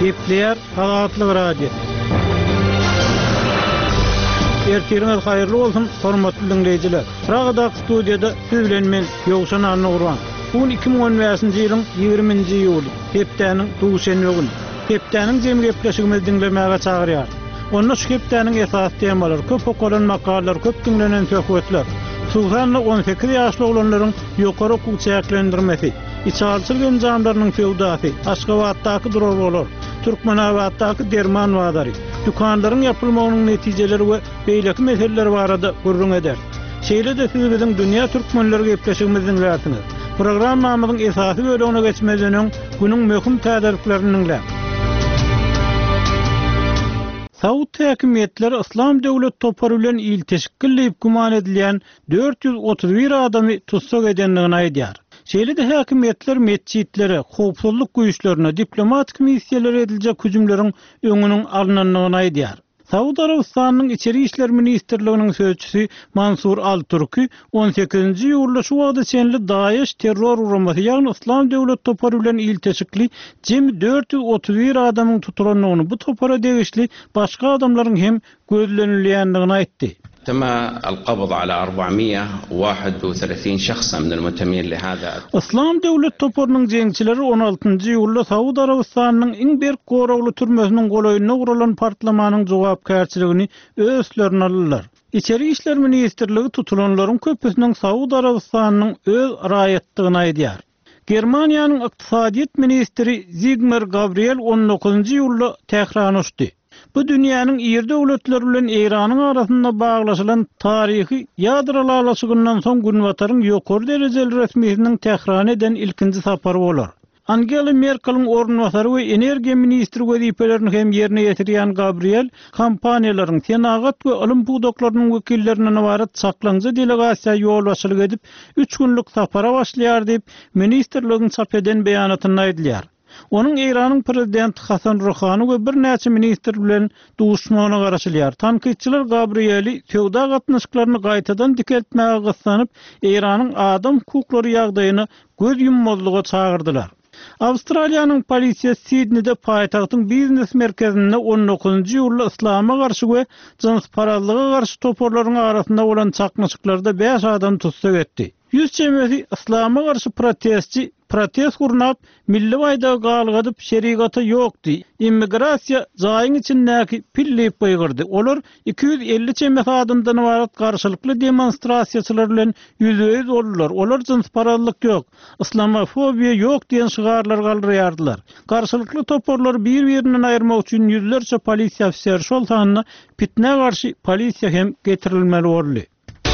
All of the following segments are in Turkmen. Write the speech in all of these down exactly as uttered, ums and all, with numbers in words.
Gepleyer Azatlyk Radio. Ertiriniz hayırlı olsun, hormatly dinleyijiler. Ragadak studiyada siz bilen men Ýogşan Arnagurban. Bugün iki bin on beşinji ýylyň ýigirminji ýuly, hepdeniň duşenbe güni. Hepdeniň jemgy gepleşigimizi dinlemäge çagyrýar. Onda şu hepdeniň esas temalar, köp okulan makalar, köp dinlenen söhbetler. Suwsanly on sekiz ýaşly oglanlaryň ýokary hukuk çäklendirmesi, içalçylyk enjamlarynyň feodasy, Aşgabatdaky durowlar, Türkmenabatdaky derman wadary, dükanlaryň ýapylmagynyň netijeleri we beýleki meseleler barada gurrun eder. Şeýle de siz biziň dünýä türkmenleri gepleşigimiziň ýatyny. Programmamyzyň esasy bölümine geçmeden günüň möhüm täderliklerini dinle. Saudi häkimetleri İslam döwlet topary bilen il teşkilleyip guman edilýän dört yüz otuz bir adamy tutsak edenligini aýdýar. Şeýle de häkimetler mescitlere, howpsuzlyk güýçlerine, diplomatik missiýalary ediljek hüjümleriň öňüniň alynanlygyny aýdýar. Saudi Arabistanyň içeri işler ministrliginiň sözçüsi Mansur Al-Turki on sekizinji ýylda şu wagda çenli Daesh terror uramasy ýagny İslam döwlet topary bilen il teşkili jemi dört yüz otuz bir adamyň tutulanlygyny bu topara degişli başga adamlaryň hem gözlenilýändigini aýtdy. تم القبض على أربعمائة وواحد وثلاثين شخصا من المنتمين لهذا. İslam döwlet toparynyň jeňçileri on altıncı ýylda Saudi Arabistanyň iň bir goragly türmesiniň golaýyna uralan partlamanyň jogapkärçiligini özlerine aldylar. İçeri işler ministrligi tutulanlaryň köpüsiniň Saudi Arabistanyň öz raýatlygyny aýdýar. Germaniýanyň ykdysadyýet ministri Sigmar Gabriel on dokuzunji ýylda Tehran uçdy. Bu dünýäniň ýer döwletleri bilen Iranyň arasynda baglaşylan taryhy ýadrolalaşygyndan soň günwataryň ýokary derejeli resmiýetiniň Tehran eden ilkinji sapary bolar. Angela Merkel'iň ornwatary we energiýa ministri wezipelerini hem ýerine ýetirýän Gabriel, kompaniýalaryň senagat we ilim budaklarynyň wekillerinden ibaret saklaňjy delegasiýa ýolbaşçylyk edip üç günlük sapara başlaýar diýip ministrligiň çap eden beýanatyny aýdylýar. Onun İran'ın prezidenti Hasan Rouhani we bir näçe ministr bilen duşmana garaşylýar. Tanqidçiler Gabrieli feodal gatnaşyklaryny gaýtadan dikeltmäge gyssanyp, İran'ın adam hukuklary ýagdaýyny göz yummazlyga çagyrdylar. Awstraliýanyň polisiýa Sydney'de paýtagtyň biznes merkezinde on dokuzunji ýylda islama garşy we jynsparazlyga garşy toporlaryň arasynda bolan çaknaşyklarda beş adam tutsak etdi. Yüz çemesi islama garşy protestçi protest gurnap milli waýda galgadyp şerigata ýokdy. Immigrasiýa jaýyň içindäki pillip goýgurdy. Olar iki yüz elli çemes adamdan ibaret garşylykly demonstrasiýaçylar bilen ýüze-ýüz boldular. Olar jynsparazlyk ýok, islamofobiýa ýok diýen şygarlar galdyrýardylar. Garşylykly toporlar bir-birinden aýyrmak üçin ýüzlerçe polisiýa ofiseri şol sanyna pitne garşy polisiýa hem getirilmeli boldy.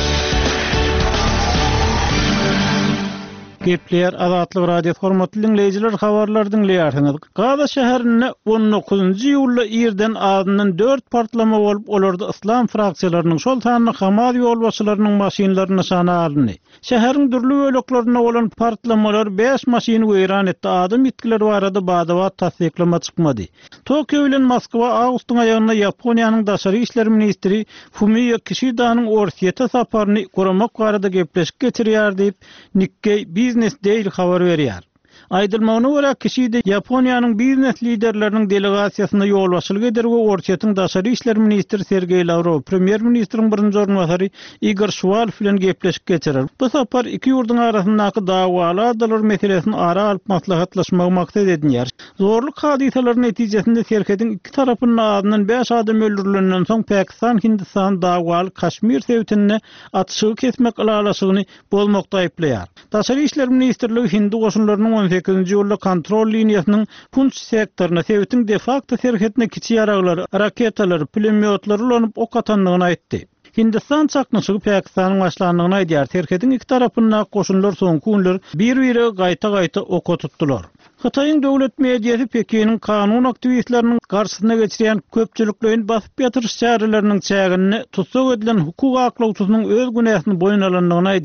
Gepleyer Azatlyk Radio hormatly dinleyijiler, habarlar dinleýärsiňiz. Gaza şäherinde on dokuzunji ýylda ýerden adynyň dört partlama bolup, olarda islam fraksiýalarynyň şol sanyny Hamas ýolbaşçylarynyň maşinalaryny nişana aldy. Şäheriň dürli böleklerinde bolan partlamalar beş maşiny weýran etdi. Adam itkileri barada badawat tasdiklama çykmady. Tokyo bilen Moskwa awgustyň aýagyna Ýaponiýanyň daşary işler ministri Fumio Kishidanyň Orsiýete saparyny guramak barada gepleşik geçirýär diýip Nikkei Business Daily habar berýär. Aýdylmagyna görä Kishide Ýaponiýanyň biznes liderleriniň delegasiýasyna ýolbaşçylyk eder we Orsiýetiň daşary işler ministri Sergey Lavrov, premier ministriň birinji ornwatary Igor Shvalov bilen gepleşik geçirer. Bu sapar iki ýurduň arasyndaky dawaly adalar meselesini ara alyp maslahatlaşmagy maksat edilýär. Zorluk hadiseleri netijesinde serhediň iki tarapynyň adynyň beş adam öldürilenden soň Pakistan Hindistan dawaly Kaşmir sewtine atşygy kesmek alalaşygyny bolmakda aýplaýar. Daşary işler ministrligi Hindu goşunlarynyň on sekizinji ýylda kontrol liniýasynyň Punch sektoryna sewtiň de facto serhetine kiçi ýaraglar, raketalar, pulemyotlar ulanyp ok atanlygyny aýtdy. Hindistan çaknaşygy Pakistanyň başlandygyny aýdýar. Serhetiň iki tarapyna goşunlar soňky günler bir-biri gaýta-gaýta ok tutdular. Xitaýyň döwlet mediýasy Pekiniň kanun aktivistleriniň garşysyna geçirýän köpçüliklerin basyp ýatyryş çäreleriniň çägini tutsak edilen hukuk aklawçysynyň öz günäsini boyun alanlygyny aýdýar.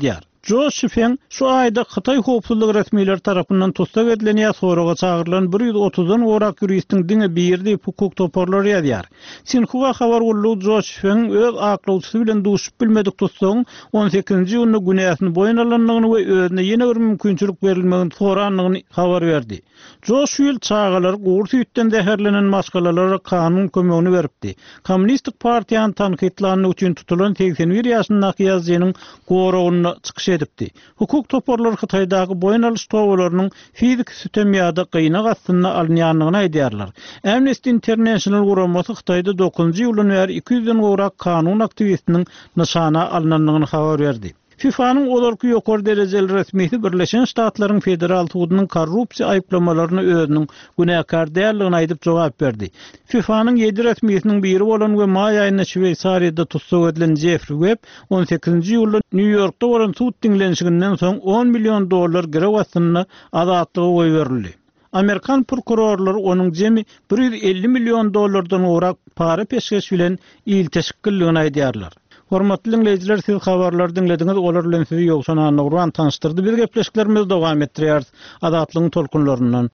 Zhou Shifeng şu ayda Xitay howpsuzlyk resmiýetleri tarapyndan tutsak edilen ýa soraga çağırılan bir ýüz otuzdan orak ýuristin diňe birdi hukuk toparlary ýazýar. Sinhua habar boldy Zhou Shifeng öz aklawçysy bilen duşup bilmedik tutsaň on sekizinji ýylyny günäsini boyun alanlygyny we özüne ýene bir mümkinçilik berilmegini soranlygyny habar berdi. Zhou şu ýyl çağalar gowur süýtden zäherlenen maskalalara kanun kömegini beripdi. Kommunistik partiýanyň tankytlanyny üçin tutulan seksen bir ýaşyndaky ýazgynyň goragyny çykyş edipdi. Hukuk toparlar Xitaydaky boyun alyş towalarynyň fizik sistemýada gynak astyna alynýanlygyny aýdýarlar. Amnesty International guramasy Xitayda dokuzunji ýylyň bäri iki ýüzden gowrak kanun aktivistiniň nyşana alynanlygyny habar berdi. FIFA'nın olarky ýokary derejeli resmiýeti Birleşen Ştatlaryň Federal Sudynyň korrupsiýa aýplamalarını özüniň günäkar däldigini aýdyp jogap berdi. FIFA'nın ýedi resmiýetiniň biri bolan we may aýynda Şweýsariýada tutsak edilen Jeffrey Webb on sekizinji ýylda New Yorkda bolan sud diňlenşiginden soň on million dollar gerew astyna azatlygy goý berildi. Amerikan prokurorlary onuň jemi bir ýüz elli million dollardan orak para peşkeş bilen il teşkilligini aýdýarlar. Hormatly dinleyijiler, siz habarlar dinlediňiz, olar bilen sizi ýokşan anlygyň tanışdyrdy. Biz gepleşiklerimiz dowam etdirýär. Azatlygyň tolkunlaryndan